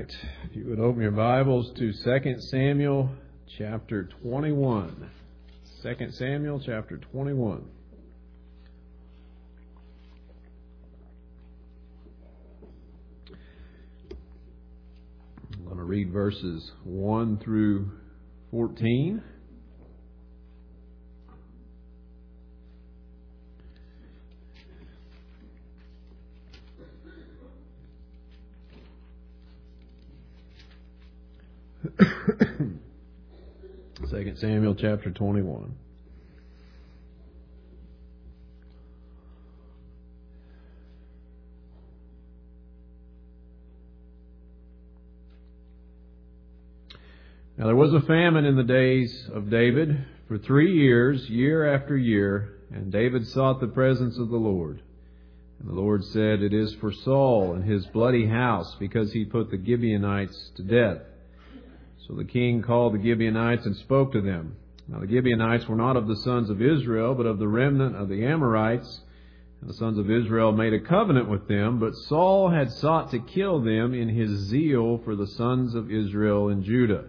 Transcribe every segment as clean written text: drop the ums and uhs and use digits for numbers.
right. If you would open your Bibles to 2 Samuel chapter 21. 2 Samuel chapter 21. I'm going to read verses 1 through 14. Second Samuel chapter 21. Now there was a famine in the days of David for 3 years, year after year, and David sought the presence of the Lord. And the Lord said, "It is for Saul and his bloody house, because he put the Gibeonites to death." So the king called the Gibeonites and spoke to them. Now the Gibeonites were not of the sons of Israel, but of the remnant of the Amorites. And the sons of Israel made a covenant with them, but Saul had sought to kill them in his zeal for the sons of Israel and Judah.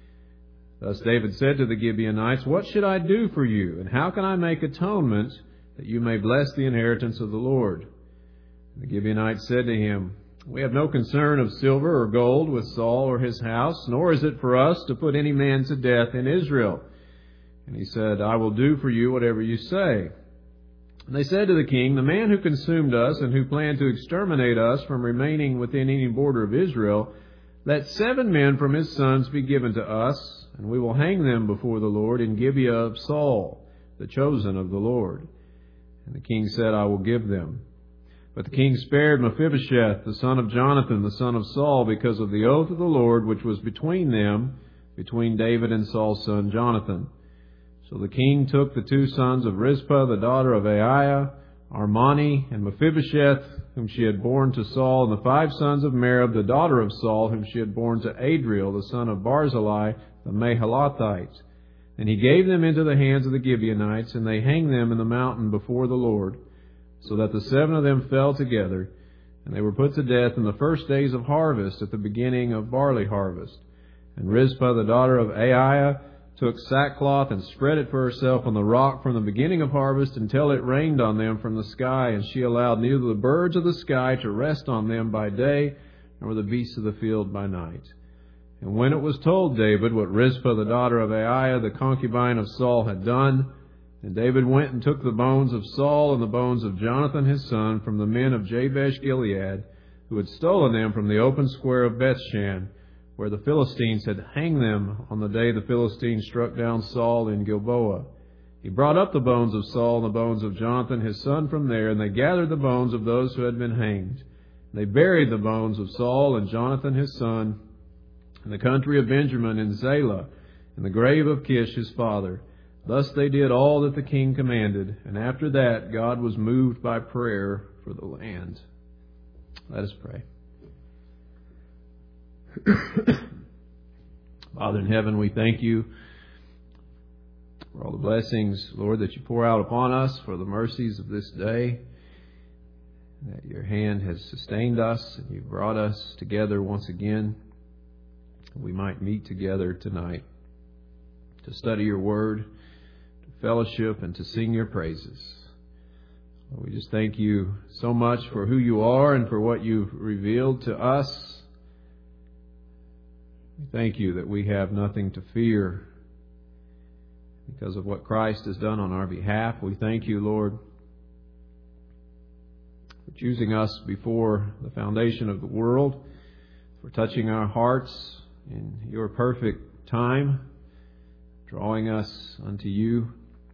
Thus David said to the Gibeonites, "What should I do for you, and how can I make atonement that you may bless the inheritance of the Lord?" And the Gibeonites said to him, "We have no concern of silver or gold with Saul or his house, nor is it for us to put any man to death in Israel." And he said, "I will do for you whatever you say." And they said to the king, "The man who consumed us and who planned to exterminate us from remaining within any border of Israel, let 7 men from his sons be given to us, and we will hang them before the Lord in Gibeah of Saul, the chosen of the Lord." And the king said, "I will give them." But the king spared Mephibosheth, the son of Jonathan, the son of Saul, because of the oath of the Lord which was between them, between David and Saul's son Jonathan. So the king took the 2 sons of Rizpah, the daughter of Aiah, Armani, and Mephibosheth, whom she had borne to Saul, and the 5 sons of Merab, the daughter of Saul, whom she had borne to Adriel, the son of Barzillai, the Mahalathite. And he gave them into the hands of the Gibeonites, and they hanged them in the mountain before the Lord, so that the 7 of them fell together, and they were put to death in the first days of harvest, at the beginning of barley harvest. And Rizpah, the daughter of Aiah, took sackcloth and spread it for herself on the rock from the beginning of harvest until it rained on them from the sky, and she allowed neither the birds of the sky to rest on them by day, nor the beasts of the field by night. And when it was told David what Rizpah, the daughter of Aiah, the concubine of Saul, had done, and David went and took the bones of Saul and the bones of Jonathan his son from the men of Jabesh Gilead, who had stolen them from the open square of Bethshan, where the Philistines had hanged them on the day the Philistines struck down Saul in Gilboa. He brought up the bones of Saul and the bones of Jonathan his son from there, and they gathered the bones of those who had been hanged. They buried the bones of Saul and Jonathan his son in the country of Benjamin in Zelah, in the grave of Kish his father. Thus they did all that the king commanded, and after that God was moved by prayer for the land. Let us pray. Father in heaven, we thank you for all the blessings, Lord, that you pour out upon us, for the mercies of this day, that your hand has sustained us, and you've brought us together once again. We might meet together tonight to study your word, fellowship, and to sing your praises. We just thank you so much for who you are and for what you've revealed to us. We thank you that we have nothing to fear because of what Christ has done on our behalf. We thank you, Lord, for choosing us before the foundation of the world, for touching our hearts in your perfect time, drawing us unto you,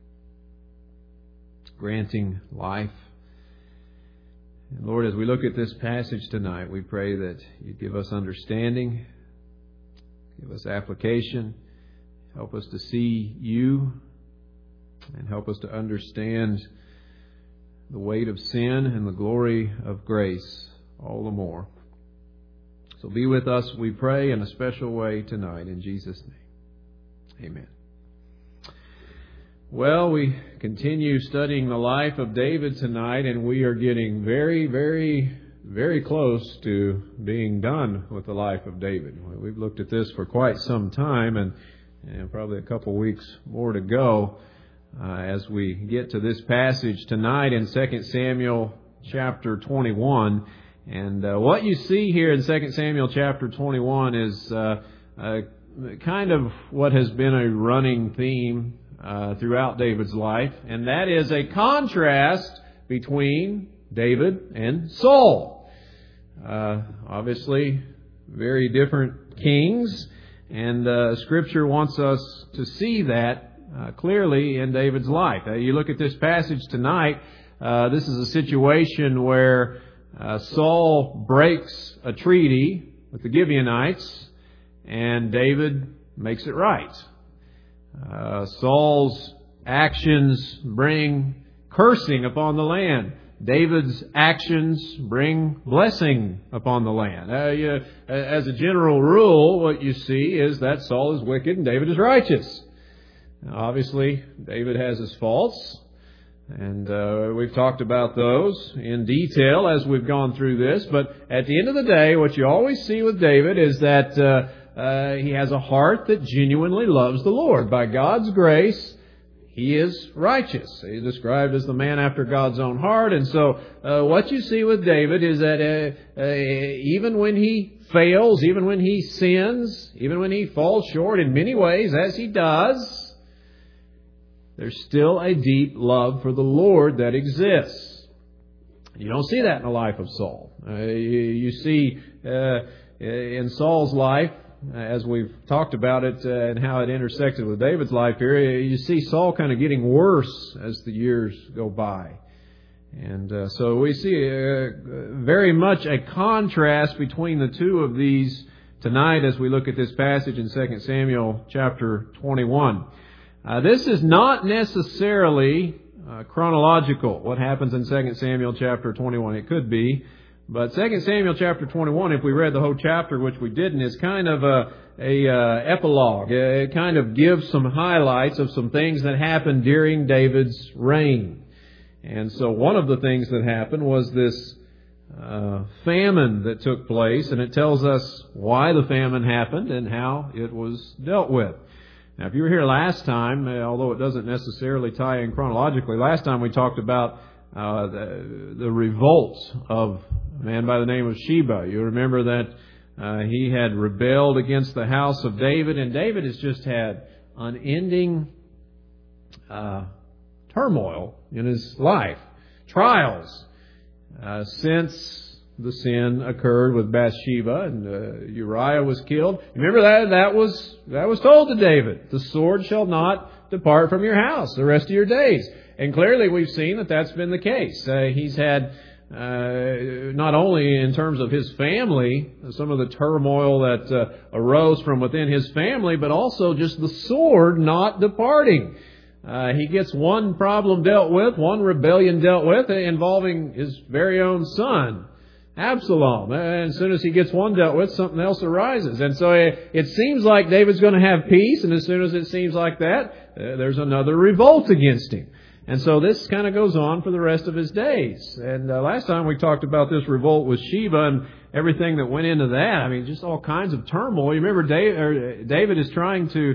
granting life. And Lord, as we look at this passage tonight, we pray that you give us understanding, give us application, help us to see you, and help us to understand the weight of sin and the glory of grace all the more. So be with us, we pray, in a special way tonight, in Jesus' name. Amen. Well, we continue studying the life of David tonight, and we are getting very, very very close to being done with the life of David. We've looked at this for quite some time, and probably a couple weeks more to go as we get to this passage tonight in 2 Samuel chapter 21. And what you see here in 2 Samuel chapter 21 is kind of what has been a running theme throughout David's life, and that is a contrast between David and Saul. Obviously, very different kings, and Scripture wants us to see that clearly in David's life. You look at this passage tonight, this is a situation where Saul breaks a treaty with the Gibeonites, and David makes it right. Saul's actions bring cursing upon the land. David's actions bring blessing upon the land. As a general rule, what you see is that Saul is wicked and David is righteous. Now, obviously, David has his faults, and we've talked about those in detail as we've gone through this. But at the end of the day, what you always see with David is that he has a heart that genuinely loves the Lord. By God's grace, he is righteous. He's described as the man after God's own heart. And so what you see with David is that even when he fails, even when he sins, even when he falls short in many ways, as he does, there's still a deep love for the Lord that exists. You don't see that in the life of Saul. You see in Saul's life, as we've talked about it and how it intersected with David's life here, you see Saul kind of getting worse as the years go by. And so we see very much a contrast between the two of these tonight as we look at this passage in 2 Samuel chapter 21. This is not necessarily chronological, what happens in 2 Samuel chapter 21. It could be. But 2 Samuel chapter 21, if we read the whole chapter, which we didn't, is kind of a epilogue. It kind of gives some highlights of some things that happened during David's reign. And so one of the things that happened was this famine that took place, and it tells us why the famine happened and how it was dealt with. Now, if you were here last time, although it doesn't necessarily tie in chronologically, last time we talked about the revolt of a man by the name of Sheba. You remember that he had rebelled against the house of David, and David has just had unending turmoil in his life, trials, since the sin occurred with Bathsheba and Uriah was killed. Remember that was told to David, the sword shall not depart from your house the rest of your days. And clearly we've seen that that's been the case. He's had, not only in terms of his family, some of the turmoil that arose from within his family, but also just the sword not departing. He gets one problem dealt with, one rebellion dealt with, involving his very own son, Absalom. And as soon as he gets one dealt with, something else arises. And so it seems like David's going to have peace, and as soon as it seems like that, there's another revolt against him. And so this kind of goes on for the rest of his days. And last time we talked about this revolt with Sheba and everything that went into that. I mean, just all kinds of turmoil. You remember David is trying to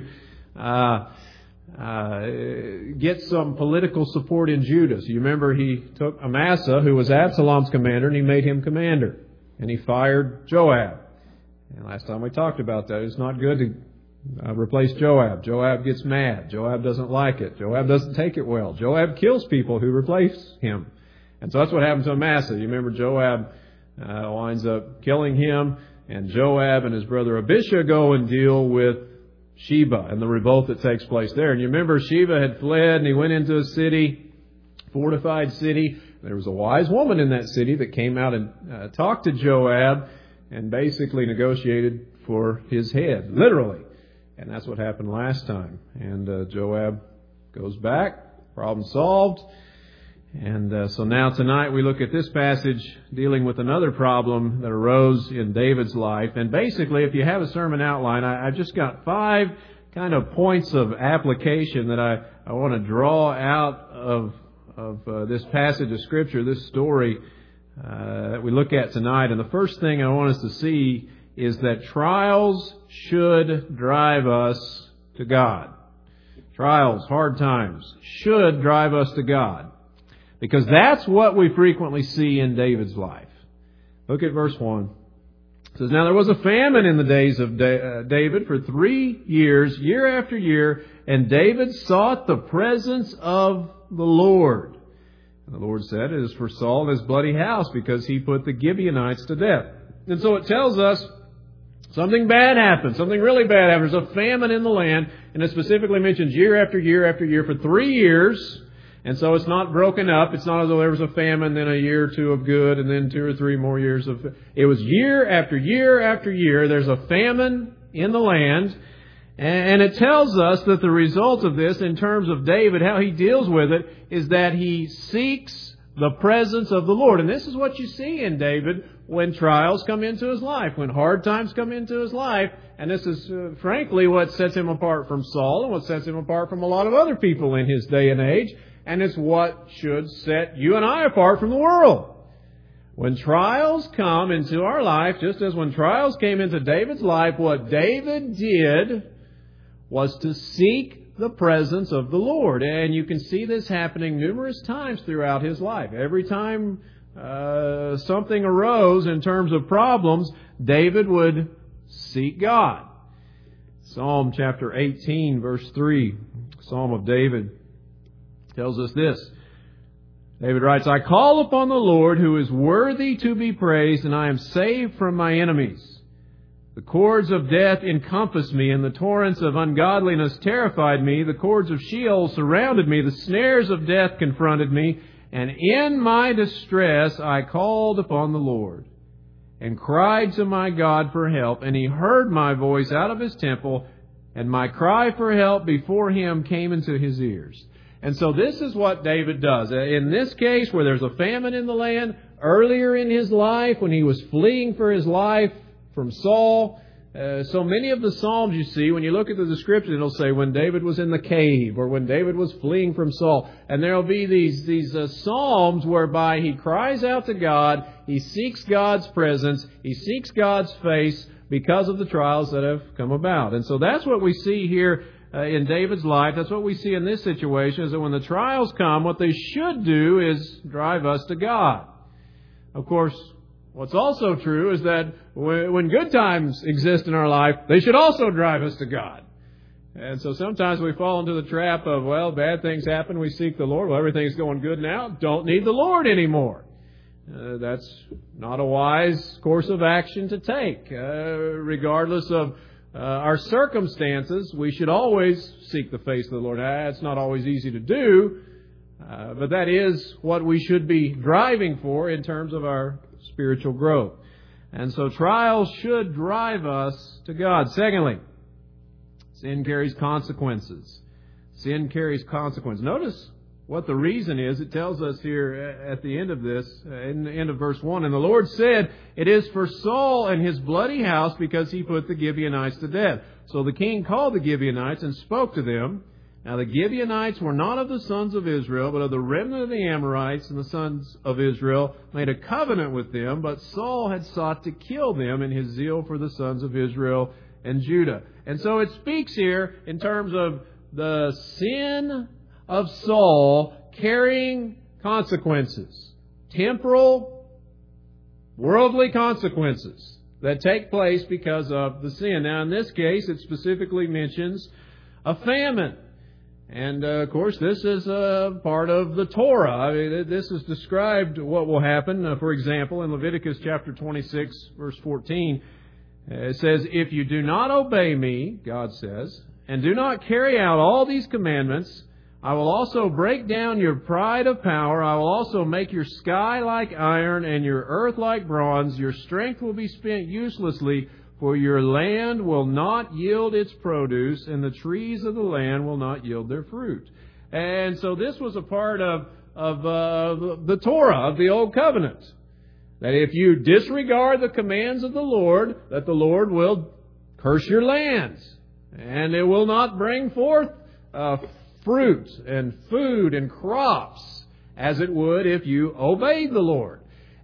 get some political support in Judah. So you remember he took Amasa, who was Absalom's commander, and he made him commander. And he fired Joab. And last time we talked about that. It's not good to replace Joab. Joab gets mad. Joab doesn't like it. Joab doesn't take it well. Joab kills people who replace him. And so that's what happened to Amasa. You remember Joab winds up killing him, and Joab and his brother Abishai go and deal with Sheba and the revolt that takes place there. And you remember Sheba had fled and he went into a city, fortified city. There was a wise woman in that city that came out and talked to Joab and basically negotiated for his head, literally. And that's what happened last time. And Joab goes back, problem solved. And so now tonight we look at this passage dealing with another problem that arose in David's life. And basically, if you have a sermon outline, I've just got 5 kind of points of application that I want to draw out of this passage of Scripture, this story that we look at tonight. And the first thing I want us to see is that trials should drive us to God. Trials, hard times, should drive us to God. Because that's what we frequently see in David's life. Look at verse 1. It says, "Now there was a famine in the days of David for 3 years, year after year, and David sought the presence of the Lord. And the Lord said, it is for Saul and his bloody house, because he put the Gibeonites to death." And so it tells us something bad happened. Something really bad happened. There's a famine in the land, and it specifically mentions year after year after year for 3 years. And so it's not broken up. It's not as though there was a famine, then a year or two of good, and then 2 or 3 more years of... It was year after year after year. There's a famine in the land. And it tells us that the result of this, in terms of David, how he deals with it, is that he seeks the presence of the Lord. And this is what you see in David when trials come into his life, when hard times come into his life. And this is, frankly, what sets him apart from Saul and what sets him apart from a lot of other people in his day and age. And it's what should set you and I apart from the world. When trials come into our life, just as when trials came into David's life, what David did was to seek the presence of the Lord. And you can see this happening numerous times throughout his life. Every time something arose in terms of problems, David would seek God. Psalm chapter 18, verse 3, Psalm of David, tells us this. David writes, "I call upon the Lord who is worthy to be praised, and I am saved from my enemies. The cords of death encompassed me, and the torrents of ungodliness terrified me. The cords of Sheol surrounded me. The snares of death confronted me. And in my distress I called upon the Lord and cried to my God for help. And He heard my voice out of His temple, and my cry for help before Him came into His ears." And so this is what David does. In this case, where there's a famine in the land, earlier in his life, when he was fleeing for his life from Saul, so many of the Psalms you see, when you look at the description, it'll say when David was in the cave or when David was fleeing from Saul. And there'll be these Psalms whereby he cries out to God, he seeks God's presence, he seeks God's face because of the trials that have come about. And so that's what we see here in David's life. That's what we see in this situation, is that when the trials come, what they should do is drive us to God. Of course, what's also true is that when good times exist in our life, they should also drive us to God. And so sometimes we fall into the trap of, well, bad things happen, we seek the Lord. Well, everything's going good now, don't need the Lord anymore. That's not a wise course of action to take. Regardless of our circumstances, we should always seek the face of the Lord. It's not always easy to do, but that is what we should be driving for in terms of our spiritual growth. And so trials should drive us to God. Secondly, sin carries consequences. Sin carries consequences. Notice what the reason is. It tells us here at the end of this, in the end of verse 1, "And the Lord said, it is for Saul and his bloody house, because he put the Gibeonites to death. So the king called the Gibeonites and spoke to them. Now the Gibeonites were not of the sons of Israel, but of the remnant of the Amorites, and the sons of Israel made a covenant with them, but Saul had sought to kill them in his zeal for the sons of Israel and Judah." And so it speaks here in terms of the sin of Saul carrying consequences. Temporal, worldly consequences that take place because of the sin. Now in this case, it specifically mentions a famine. And of course, this is a part of the Torah. I mean, this is described what will happen. For example, in Leviticus chapter 26, verse 14, it says, "If you do not obey me," God says, "and do not carry out all these commandments, I will also break down your pride of power. I will also make your sky like iron and your earth like bronze. Your strength will be spent uselessly, for your land will not yield its produce, and the trees of the land will not yield their fruit." And so this was a part of the Torah, of the Old Covenant. That if you disregard the commands of the Lord, that the Lord will curse your lands. And it will not bring forth fruit and food and crops as it would if you obeyed the Lord.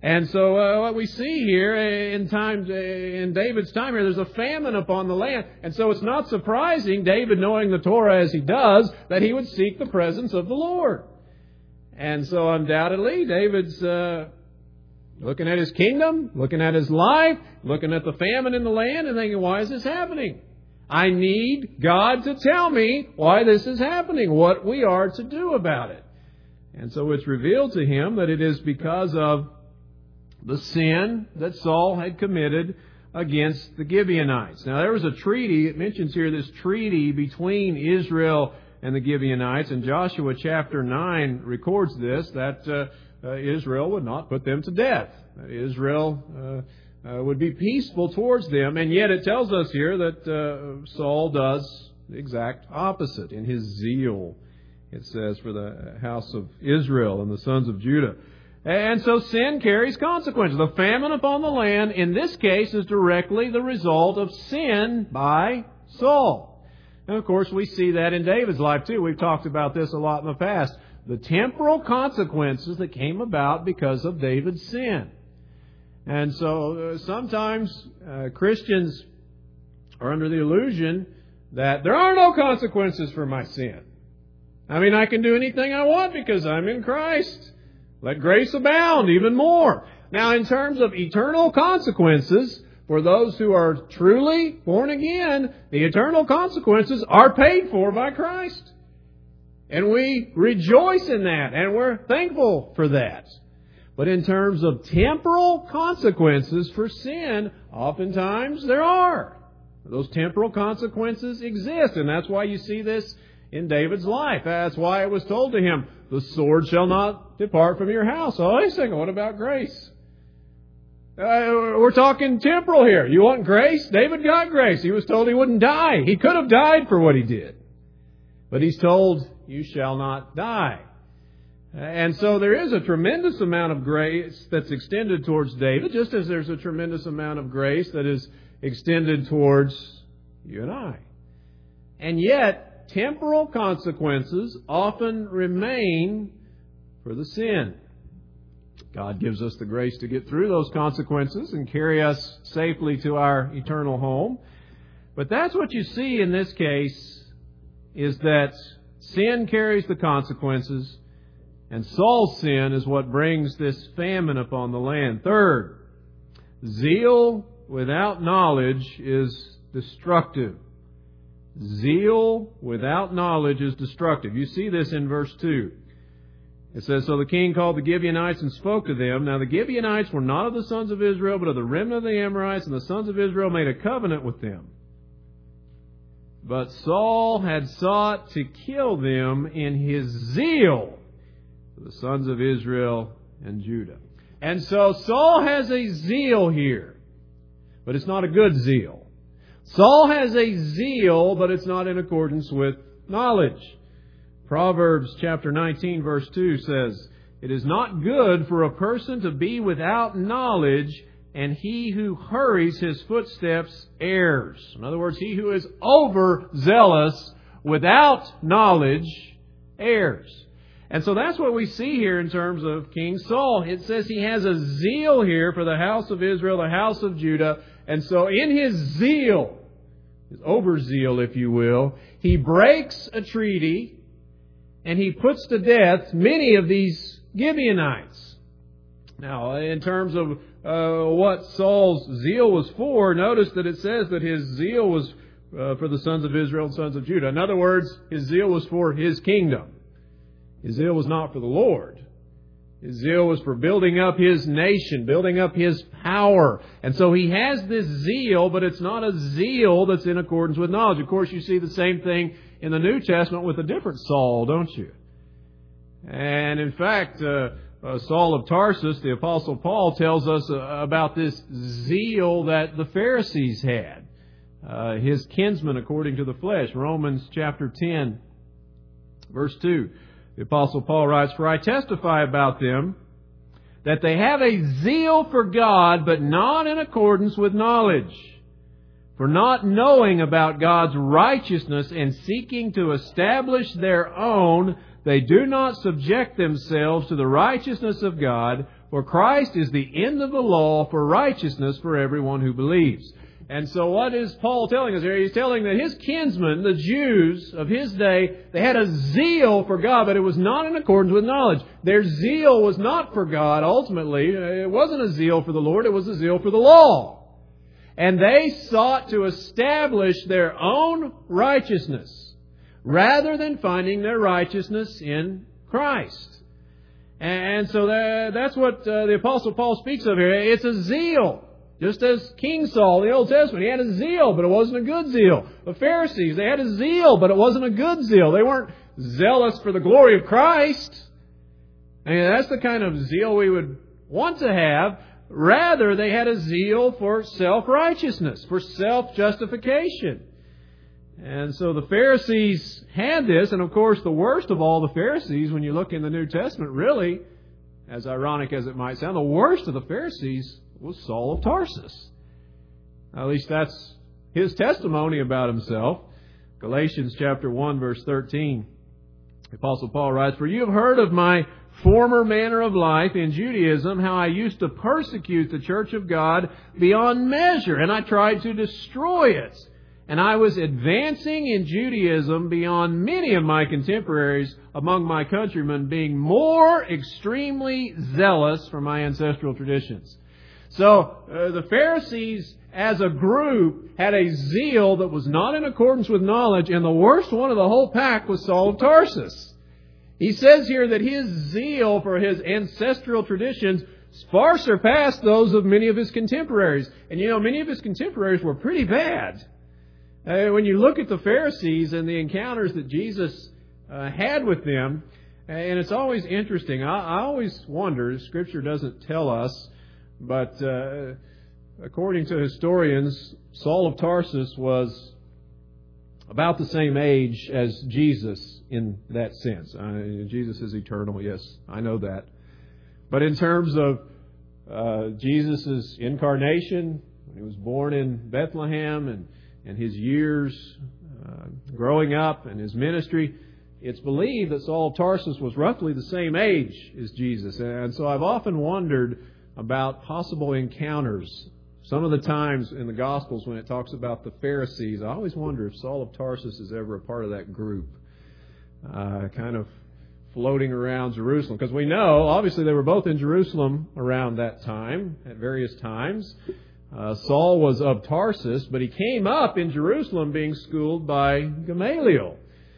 And so what we see here in David's time here, there's a famine upon the land. And so it's not surprising, David, knowing the Torah as he does, that he would seek the presence of the Lord. And so undoubtedly, David's looking at his kingdom, looking at his life, looking at the famine in the land, and thinking, why is this happening? I need God to tell me why this is happening, what we are to do about it. And so it's revealed to him that it is because of the sin that Saul had committed against the Gibeonites. Now, there was a treaty, it mentions here this treaty between Israel and the Gibeonites, and Joshua chapter 9 records this, that Israel would not put them to death. Israel would be peaceful towards them, and yet it tells us here that Saul does the exact opposite in his zeal, it says, for the house of Israel and the sons of Judah. And so sin carries consequences. The famine upon the land, in this case, is directly the result of sin by Saul. And of course, we see that in David's life too. We've talked about this a lot in the past. The temporal consequences that came about because of David's sin. And so sometimes Christians are under the illusion that there are no consequences for my sin. I mean, I can do anything I want because I'm in Christ. Let grace abound even more. Now, in terms of eternal consequences, for those who are truly born again, the eternal consequences are paid for by Christ. And we rejoice in that, and we're thankful for that. But in terms of temporal consequences for sin, oftentimes there are. Those temporal consequences exist, and that's why you see this in David's life. That's why it was told to him, the sword shall not depart from your house. Oh, wait a second, what about grace? We're talking temporal here. You want grace? David got grace. He was told he wouldn't die. He could have died for what he did. But he's told, you shall not die. And so there is a tremendous amount of grace that's extended towards David, just as there's a tremendous amount of grace that is extended towards you and I. And yet, temporal consequences often remain for the sin. God gives us the grace to get through those consequences and carry us safely to our eternal home. But that's what you see in this case, is that sin carries the consequences, and Saul's sin is what brings this famine upon the land. Third, zeal without knowledge is destructive. Zeal without knowledge is destructive. You see this in verse 2. It says, so the king called the Gibeonites and spoke to them. Now the Gibeonites were not of the sons of Israel, but of the remnant of the Amorites, and the sons of Israel made a covenant with them. But Saul had sought to kill them in his zeal for the sons of Israel and Judah. And so Saul has a zeal here, but it's not a good zeal. Saul has a zeal, but it's not in accordance with knowledge. Proverbs chapter 19 verse 2 says, it is not good for a person to be without knowledge, and he who hurries his footsteps errs. In other words, he who is overzealous without knowledge errs. And so that's what we see here in terms of King Saul. It says he has a zeal here for the house of Israel, the house of Judah. And so in his zeal, his overzeal, if you will, he breaks a treaty and he puts to death many of these Gibeonites. Now, in terms of what Saul's zeal was for, notice that it says that his zeal was for the sons of Israel and sons of Judah. In other words, his zeal was for his kingdom. His zeal was not for the Lord. His zeal was for building up his nation, building up his power. And so he has this zeal, but it's not a zeal that's in accordance with knowledge. Of course, you see the same thing in the New Testament with a different Saul, don't you? And in fact, Saul of Tarsus, the Apostle Paul, tells us about this zeal that the Pharisees had. His kinsmen according to the flesh. Romans chapter 10, verse 2. The Apostle Paul writes, for I testify about them that they have a zeal for God, but not in accordance with knowledge. For not knowing about God's righteousness and seeking to establish their own, they do not subject themselves to the righteousness of God, For Christ is the end of the law for righteousness for everyone who believes. And so what is Paul telling us here? He's telling that his kinsmen, the Jews of his day, they had a zeal for God, but it was not in accordance with knowledge. Their zeal was not for God, ultimately. It wasn't a zeal for the Lord, it was a zeal for the law. And they sought to establish their own righteousness, rather than finding their righteousness in Christ. And so that's what the Apostle Paul speaks of here. It's a zeal. Just as King Saul in the Old Testament, he had a zeal, but it wasn't a good zeal. The Pharisees, they had a zeal, but it wasn't a good zeal. They weren't zealous for the glory of Christ. I mean, that's the kind of zeal we would want to have. Rather, they had a zeal for self-righteousness, for self-justification. And so the Pharisees had this, and of course the worst of all the Pharisees, when you look in the New Testament, really, as ironic as it might sound, the worst of the Pharisees was Saul of Tarsus. At least that's his testimony about himself. Galatians chapter 1, verse 13. The Apostle Paul writes, "For you have heard of my former manner of life in Judaism, how I used to persecute the church of God beyond measure, and I tried to destroy it. And I was advancing in Judaism beyond many of my contemporaries among my countrymen, being more extremely zealous for my ancestral traditions." So, the Pharisees as a group had a zeal that was not in accordance with knowledge, and the worst one of the whole pack was Saul of Tarsus. He says here that his zeal for his ancestral traditions far surpassed those of many of his contemporaries. And you know, many of his contemporaries were pretty bad. When you look at the Pharisees and the encounters that Jesus had with them, and it's always interesting. I always wonder, Scripture doesn't tell us, but according to historians, Saul of Tarsus was about the same age as Jesus in that sense. Jesus is eternal, yes, I know that. But in terms of Jesus' incarnation, when he was born in Bethlehem, and his years growing up and his ministry, it's believed that Saul of Tarsus was roughly the same age as Jesus. And so I've often wondered about possible encounters. Some of the times in the Gospels when it talks about the Pharisees, I always wonder if Saul of Tarsus is ever a part of that group, kind of floating around Jerusalem. Because we know, obviously, they were both in Jerusalem around that time, at various times. Saul was of Tarsus, but he came up in Jerusalem being schooled by Gamaliel,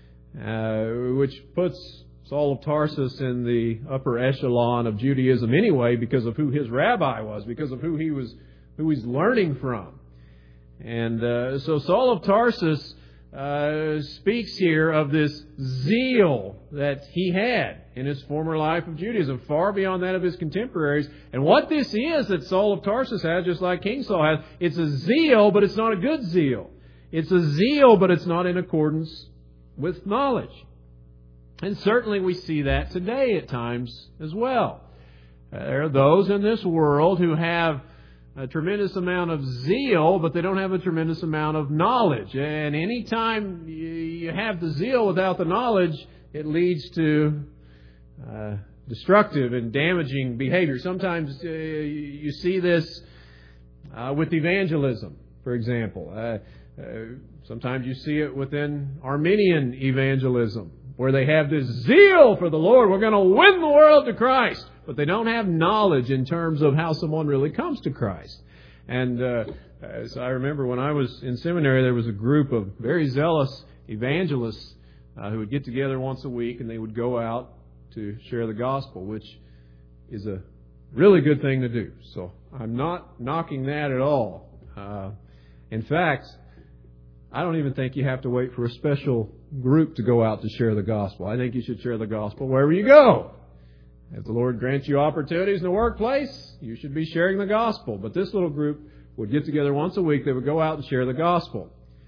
which puts Saul of Tarsus in the upper echelon of Judaism anyway, because of who his rabbi was, because of who he's learning from. And so Saul of Tarsus speaks here of this zeal that he had in his former life of Judaism, far beyond that of his contemporaries. And what this is that Saul of Tarsus has, just like King Saul has, it's a zeal, but it's not a good zeal. It's a zeal, but it's not in accordance with knowledge. And certainly we see that today at times as well. There are those in this world who have a tremendous amount of zeal, but they don't have a tremendous amount of knowledge. And any time you have the zeal without the knowledge, it leads to destructive and damaging behavior. Sometimes you see this with evangelism, for example. Sometimes you see it within Arminian evangelism, where they have this zeal for the Lord. We're going to win the world to Christ. But they don't have knowledge in terms of how someone really comes to Christ. And as I remember when I was in seminary, there was a group of very zealous evangelists who would get together once a week, and they would go out to share the gospel, which is a really good thing to do. So I'm not knocking that at all. In fact, I don't even think you have to wait for a special group to go out to share the gospel. I think you should share the gospel wherever you go. If the Lord grants you opportunities in the workplace, you should be sharing the gospel. But this little group would get together once a week. They would go out and share the gospel.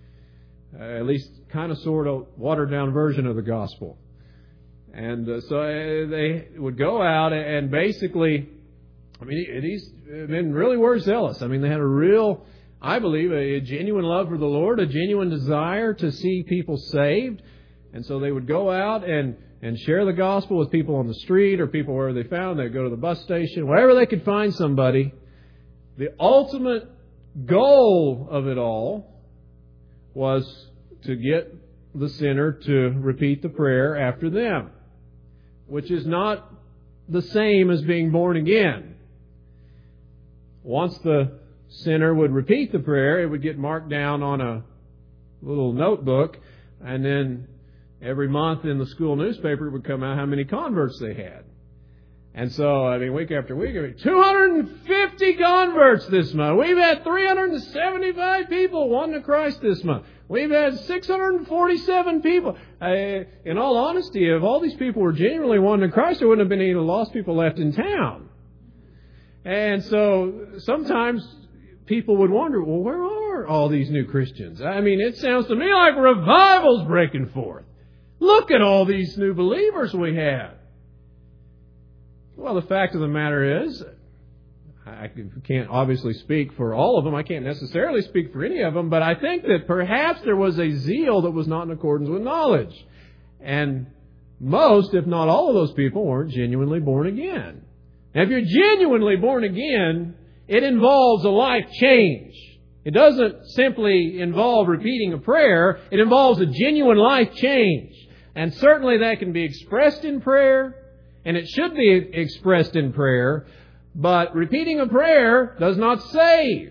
At least kind of sort of watered down version of the gospel. And so they would go out and basically, I mean, these men really were zealous. I mean, they had a real, I believe, a genuine love for the Lord, a genuine desire to see people saved. And so they would go out and and share the gospel with people on the street or people wherever they found. They'd go to the bus station, wherever they could find somebody. The ultimate goal of it all was to get the sinner to repeat the prayer after them, which is not the same as being born again. Once the sinner would repeat the prayer, it would get marked down on a little notebook, and then every month in the school newspaper it would come out how many converts they had. And so, week after week, 250 converts this month. We've had 375 people wanting to Christ this month. We've had 647 people. In all honesty, if all these people were genuinely wanting to Christ, there wouldn't have been any lost people left in town. And so, sometimes people would wonder, well, where are all these new Christians? It sounds to me like revival's breaking forth. Look at all these new believers we have. Well, the fact of the matter is, I can't obviously speak for all of them. I can't necessarily speak for any of them, but I think that perhaps there was a zeal that was not in accordance with knowledge. And most, if not all of those people, weren't genuinely born again. Now, if you're genuinely born again, it involves a life change. It doesn't simply involve repeating a prayer. It involves a genuine life change. And certainly that can be expressed in prayer, and it should be expressed in prayer, but repeating a prayer does not save.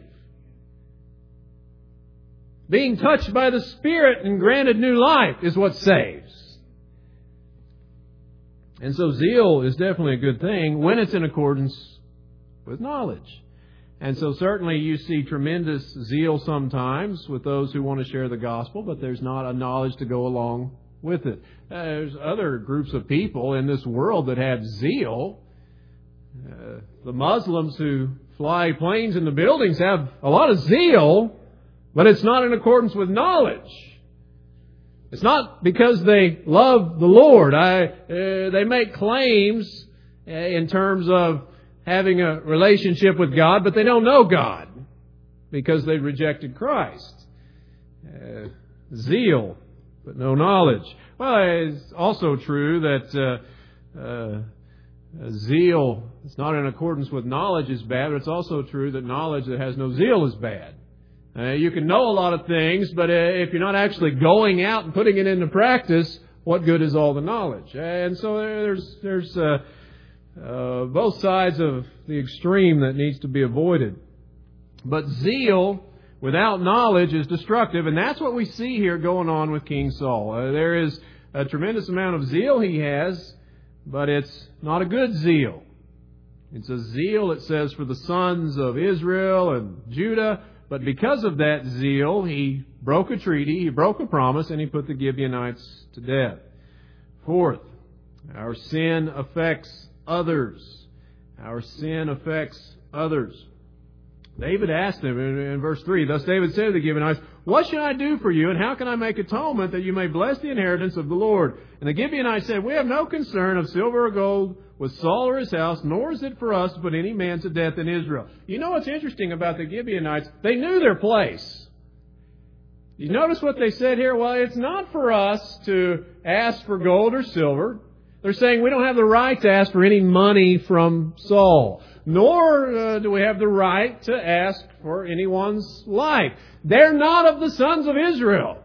Being touched by the Spirit and granted new life is what saves. And so zeal is definitely a good thing when it's in accordance with knowledge. And so certainly you see tremendous zeal sometimes with those who want to share the gospel, but there's not a knowledge to go along with it. There's other groups of people in this world that have zeal. The Muslims who fly planes in the buildings have a lot of zeal, but it's not in accordance with knowledge. It's not because they love the Lord. They make claims in terms of having a relationship with God, but they don't know God because they rejected Christ. Zeal, but no knowledge. Well, it's also true that zeal that's not in accordance with knowledge is bad, but it's also true that knowledge that has no zeal is bad. You can know a lot of things, but if you're not actually going out and putting it into practice, what good is all the knowledge? And so there's both sides of the extreme that needs to be avoided. But zeal without knowledge is destructive, and that's what we see here going on with King Saul. There is a tremendous amount of zeal he has, but it's not a good zeal. It's a zeal, it says, for the sons of Israel and Judah, but because of that zeal, he broke a treaty, he broke a promise, and he put the Gibeonites to death. Fourth, our sin affects others. Our sin affects others. David asked them in verse 3, Thus David said to the Gibeonites, What should I do for you, and how can I make atonement that you may bless the inheritance of the Lord? And the Gibeonites said, We have no concern of silver or gold with Saul or his house, nor is it for us to put any man to death in Israel. You know what's interesting about the Gibeonites? They knew their place. You notice what they said here? Well, it's not for us to ask for gold or silver. They're saying we don't have the right to ask for any money from Saul, nor do we have the right to ask for anyone's life. They're not of the sons of Israel.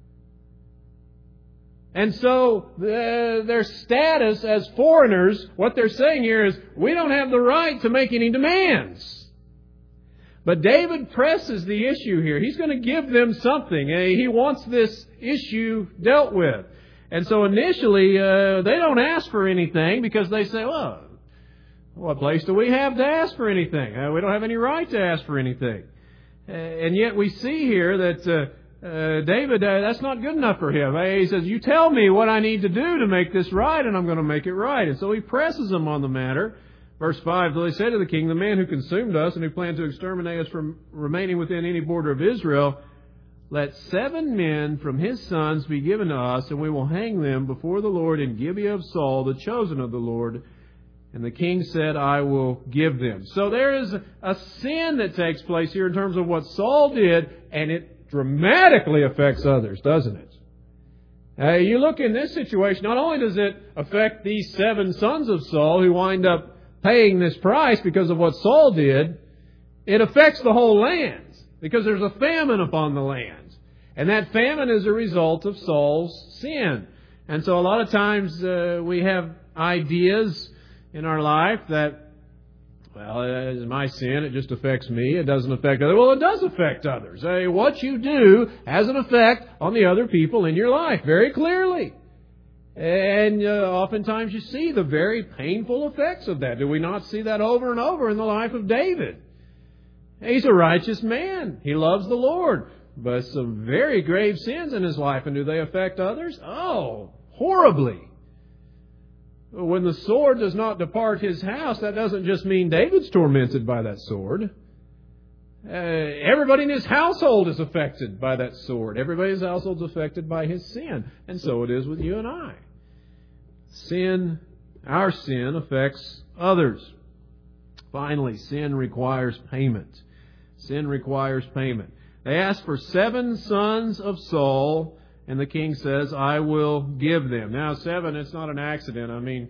And so their status as foreigners, what they're saying here is, we don't have the right to make any demands. But David presses the issue here. He's going to give them something. He wants this issue dealt with. And so initially, they don't ask for anything because they say, well, what place do we have to ask for anything? We don't have any right to ask for anything. And yet we see here that David, that's not good enough for him. He says, you tell me what I need to do to make this right, and I'm going to make it right. And so he presses them on the matter. Verse 5, They said to the king, The man who consumed us and who planned to exterminate us from remaining within any border of Israel, let 7 men from his sons be given to us, and we will hang them before the Lord in Gibeah of Saul, the chosen of the Lord. And the king said, I will give them. So there is a sin that takes place here in terms of what Saul did, and it dramatically affects others, doesn't it? You look in this situation, not only does it affect these 7 sons of Saul who wind up paying this price because of what Saul did, it affects the whole land because there's a famine upon the land. And that famine is a result of Saul's sin. And so a lot of times we have ideas in our life that, well, it is my sin, it just affects me, it doesn't affect others. Well, it does affect others. What you do has an effect on the other people in your life, very clearly. And oftentimes you see the very painful effects of that. Do we not see that over and over in the life of David? He's a righteous man. He loves the Lord. But some very grave sins in his life. And do they affect others? Oh, horribly. When the sword does not depart his house, that doesn't just mean David's tormented by that sword. Everybody in his household is affected by that sword. Everybody's household is affected by his sin. And so it is with you and I. Sin, our sin, affects others. Finally, sin requires payment. Sin requires payment. They ask for 7 sons of Saul, and the king says, I will give them. Now, 7, it's not an accident. I mean,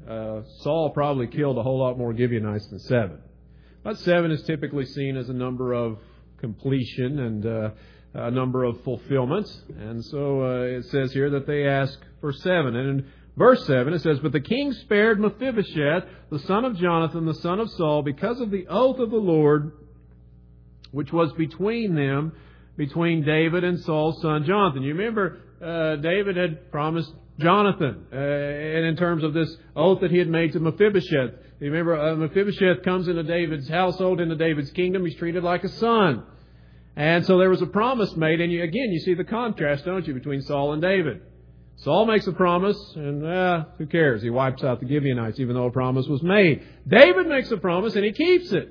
Saul probably killed a whole lot more Gibeonites than 7. But 7 is typically seen as a number of completion and a number of fulfillment. And so it says here that they ask for 7. And in verse 7 it says, But the king spared Mephibosheth, the son of Jonathan, the son of Saul, because of the oath of the Lord, which was between them, between David and Saul's son Jonathan. You remember David had promised Jonathan, and in terms of this oath that he had made to Mephibosheth. You remember Mephibosheth comes into David's household, into David's kingdom. He's treated like a son. And so there was a promise made, and you see the contrast, don't you, between Saul and David. Saul makes a promise, and who cares? He wipes out the Gibeonites, even though a promise was made. David makes a promise, and he keeps it.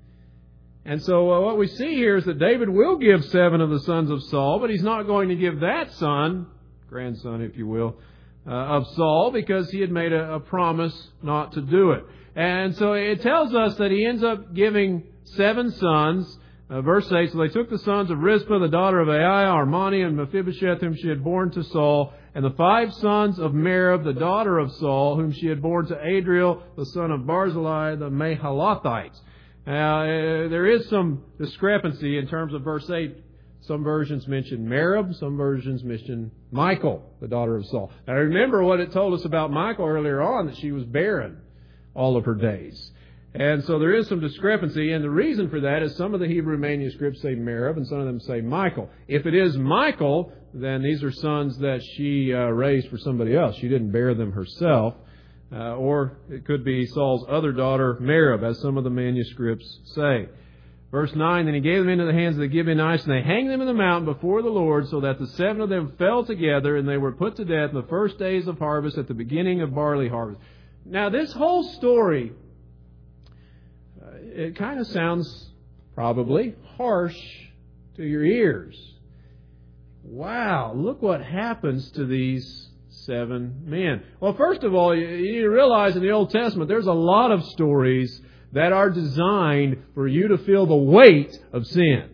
And so what we see here is that David will give 7 of the sons of Saul, but he's not going to give that son, grandson, if you will, of Saul, because he had made a promise not to do it. And so it tells us that he ends up giving 7 sons. Verse 8, So they took the sons of Rizpah, the daughter of Aiah, Armani, and Mephibosheth, whom she had borne to Saul, and the 5 sons of Merab, the daughter of Saul, whom she had borne to Adriel, the son of Barzillai, the Mahalathite. Now, there is some discrepancy in terms of verse 8. Some versions mention Merab, some versions mention Michal, the daughter of Saul. Now, remember what it told us about Michal earlier on, that she was barren all of her days. And so there is some discrepancy, and the reason for that is some of the Hebrew manuscripts say Merab, and some of them say Michal. If it is Michal, then these are sons that she raised for somebody else. She didn't bear them herself. Or it could be Saul's other daughter, Merab, as some of the manuscripts say. Verse 9, Then he gave them into the hands of the Gibeonites, and they hanged them in the mountain before the Lord, so that the 7 of them fell together, and they were put to death in the first days of harvest, at the beginning of barley harvest. Now, this whole story, it kind of sounds probably harsh to your ears. Wow, look what happens to these 7 men. Well, first of all, you need to realize in the Old Testament there's a lot of stories that are designed for you to feel the weight of sin.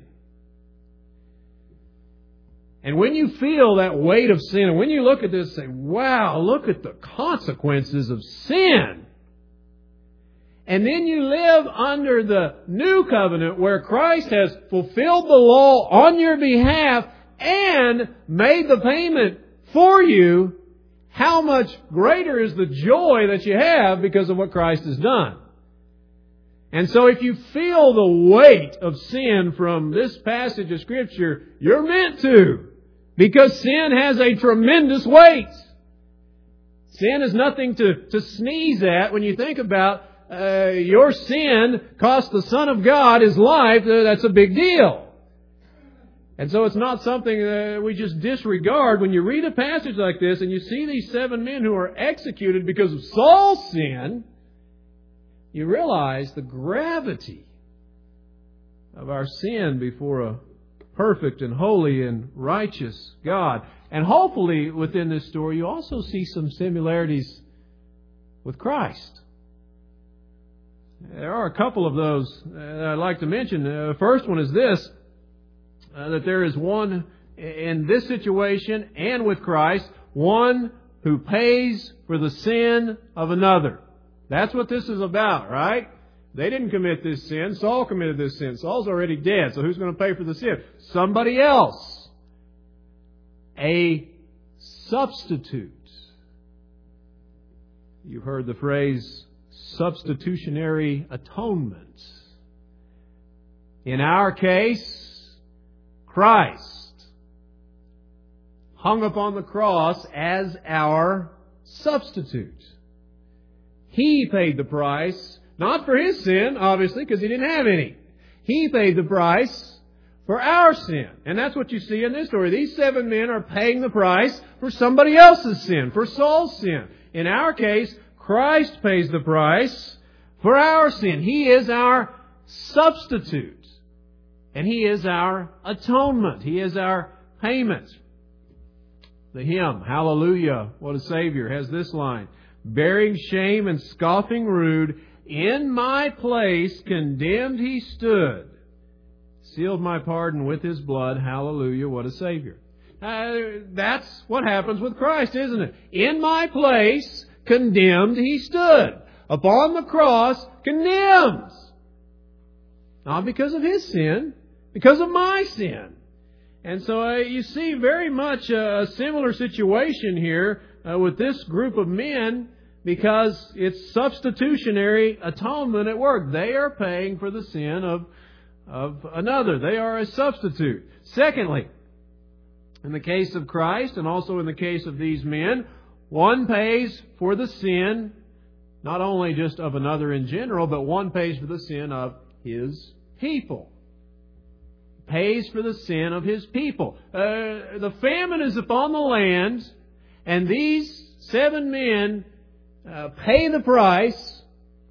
And when you feel that weight of sin, and when you look at this and say, wow, look at the consequences of sin. And then you live under the new covenant where Christ has fulfilled the law on your behalf and made the payment for you. How much greater is the joy that you have because of what Christ has done? And so if you feel the weight of sin from this passage of Scripture, you're meant to. Because sin has a tremendous weight. Sin is nothing to sneeze at. When you think about your sin cost the Son of God His life, that's a big deal. And so it's not something that we just disregard. When you read a passage like this and you see these 7 men who are executed because of Saul's sin, you realize the gravity of our sin before a perfect and holy and righteous God. And hopefully within this story you also see some similarities with Christ. There are a couple of those that I'd like to mention. The first one is this. That there is one in this situation and with Christ, one who pays for the sin of another. That's what this is about, right? They didn't commit this sin. Saul committed this sin. Saul's already dead, so who's going to pay for the sin? Somebody else. A substitute. You've heard the phrase substitutionary atonement. In our case, Christ hung upon the cross as our substitute. He paid the price, not for His sin, obviously, because He didn't have any. He paid the price for our sin. And that's what you see in this story. These 7 men are paying the price for somebody else's sin, for Saul's sin. In our case, Christ pays the price for our sin. He is our substitute. And He is our atonement. He is our payment. The hymn, Hallelujah, What a Savior, has this line: bearing shame and scoffing rude, in my place condemned He stood. Sealed my pardon with His blood. Hallelujah, what a Savior. That's what happens with Christ, isn't it? In my place condemned He stood. Upon the cross, condemned. Not because of His sin, because of my sin. And so you see very much a similar situation here with this group of men, because it's substitutionary atonement at work. They are paying for the sin of another. They are a substitute. Secondly, in the case of Christ and also in the case of these men, one pays for the sin, not only just of another in general, but one pays for the sin of his people. Pays for the sin of his people. The famine is upon the land, and these 7 men pay the price.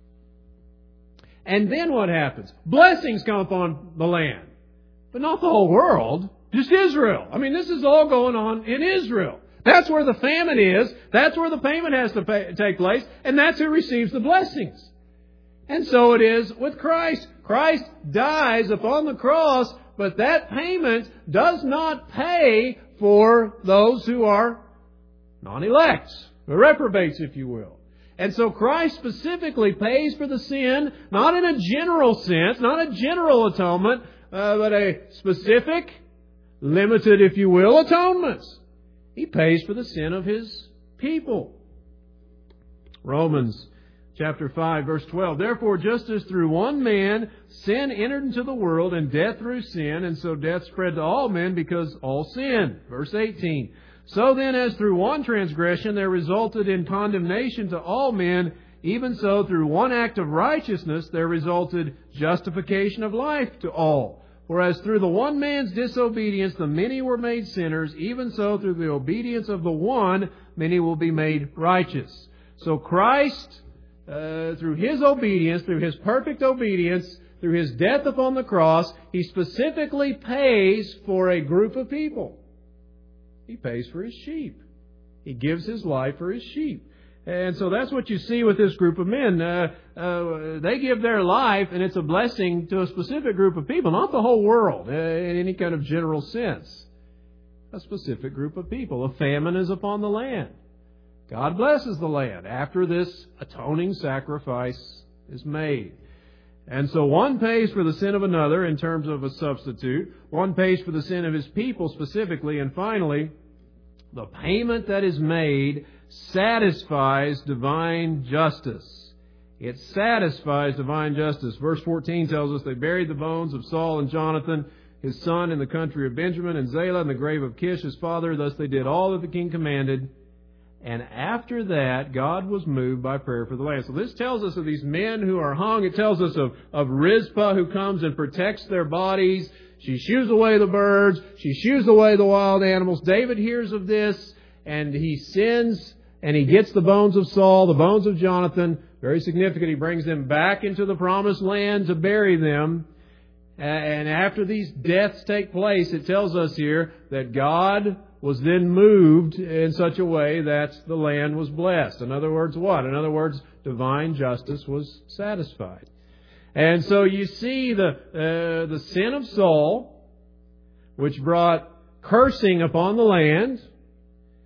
And then what happens? Blessings come upon the land. But not the whole world, just Israel. I mean, this is all going on in Israel. That's where the famine is. That's where the payment has to take place. And that's who receives the blessings. And so it is with Christ. Christ dies upon the cross, but that payment does not pay for those who are non-elect, or reprobates, if you will. And so Christ specifically pays for the sin, not in a general sense, not a general atonement, but a specific, limited, if you will, atonement. He pays for the sin of His people. Romans chapter 5, verse 12. Therefore, just as through one man sin entered into the world, and death through sin, and so death spread to all men because all sinned. Verse 18. So then, as through one transgression there resulted in condemnation to all men, even so through one act of righteousness there resulted justification of life to all. Whereas through the one man's disobedience the many were made sinners, even so through the obedience of the one many will be made righteous. So Christ, through His obedience, through His perfect obedience, through His death upon the cross, He specifically pays for a group of people. He pays for His sheep. He gives His life for His sheep. And so that's what you see with this group of men. They give their life, and it's a blessing to a specific group of people, not the whole world in any kind of general sense. A specific group of people. A famine is upon the land. God blesses the land after this atoning sacrifice is made. And so one pays for the sin of another in terms of a substitute. One pays for the sin of his people specifically. And finally, the payment that is made satisfies divine justice. It satisfies divine justice. Verse 14 tells us they buried the bones of Saul and Jonathan, his son, in the country of Benjamin, and Zelah in the grave of Kish, his father. Thus they did all that the king commanded. And after that, God was moved by prayer for the land. So this tells us of these men who are hung. It tells us of Rizpah, who comes and protects their bodies. She shoos away the birds. She shoos away the wild animals. David hears of this, and he sends, and he gets the bones of Saul, the bones of Jonathan. Very significant. He brings them back into the promised land to bury them. And after these deaths take place, it tells us here that God was then moved in such a way that the land was blessed. In other words, what? In other words, divine justice was satisfied. And so you see the sin of Saul, which brought cursing upon the land.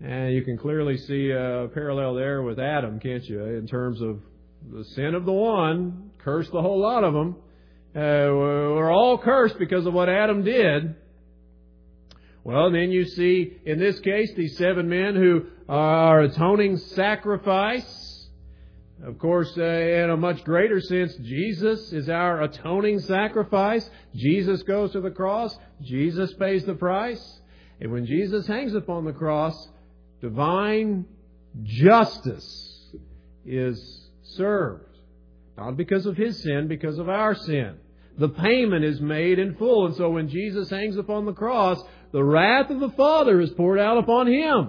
And you can clearly see a parallel there with Adam, can't you? In terms of the sin of the one, cursed the whole lot of them. We're all cursed because of what Adam did. Well, then you see, in this case, these 7 men who are atoning sacrifice. Of course, in a much greater sense, Jesus is our atoning sacrifice. Jesus goes to the cross. Jesus pays the price. And when Jesus hangs upon the cross, divine justice is served. Not because of His sin, because of our sin. The payment is made in full. And so when Jesus hangs upon the cross, the wrath of the Father is poured out upon Him.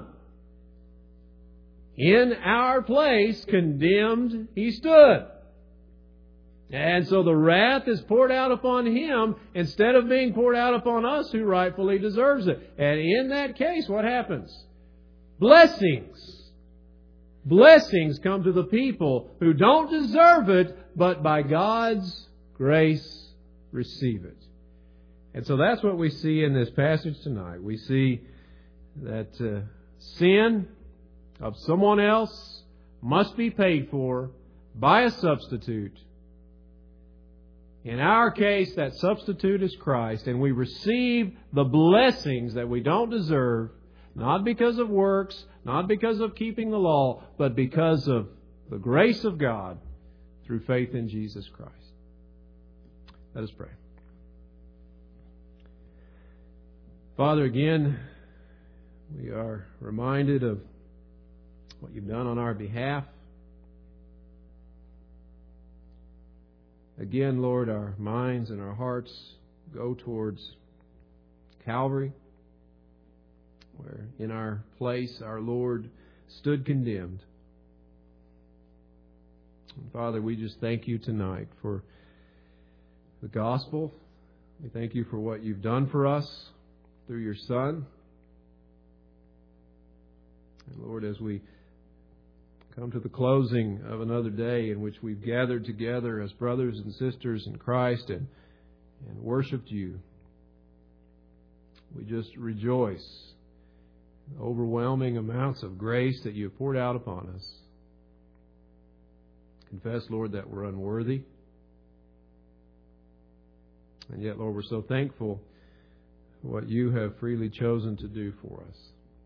In our place, condemned, He stood. And so the wrath is poured out upon Him instead of being poured out upon us who rightfully deserves it. And in that case, what happens? Blessings. Blessings come to the people who don't deserve it, but by God's grace receive it. And so that's what we see in this passage tonight. We see that sin of someone else must be paid for by a substitute. In our case, that substitute is Christ, and we receive the blessings that we don't deserve, not because of works, not because of keeping the law, but because of the grace of God through faith in Jesus Christ. Let us pray. Father, again, we are reminded of what You've done on our behalf. Again, Lord, our minds and our hearts go towards Calvary, where in our place our Lord stood condemned. And Father, we just thank You tonight for the gospel. We thank You for what You've done for us through Your Son. And Lord, as we come to the closing of another day in which we've gathered together as brothers and sisters in Christ and worshiped You, we just rejoice in the overwhelming amounts of grace that You have poured out upon us. Confess, Lord, that we're unworthy. And yet, Lord, we're so thankful for what You have freely chosen to do for us.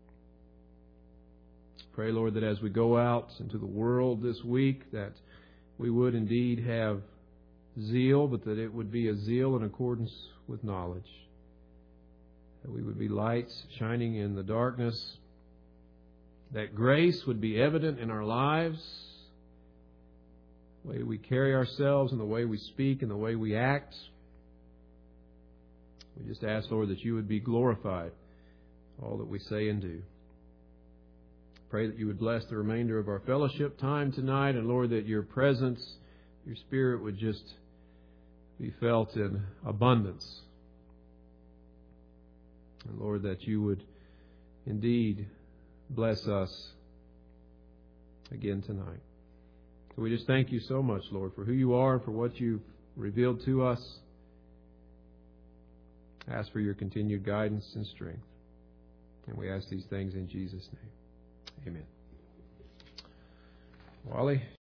Pray, Lord, that as we go out into the world this week, that we would indeed have zeal, but that it would be a zeal in accordance with knowledge. That we would be lights shining in the darkness. That grace would be evident in our lives. The way we carry ourselves and the way we speak and the way we act. We just ask, Lord, that You would be glorified in all that we say and do. Pray that You would bless the remainder of our fellowship time tonight. And Lord, that Your presence, Your Spirit would just be felt in abundance. And Lord, that You would indeed bless us again tonight. So we just thank You so much, Lord, for who You are and for what You've revealed to us. Ask for Your continued guidance and strength. And we ask these things in Jesus' name. Amen. Wally?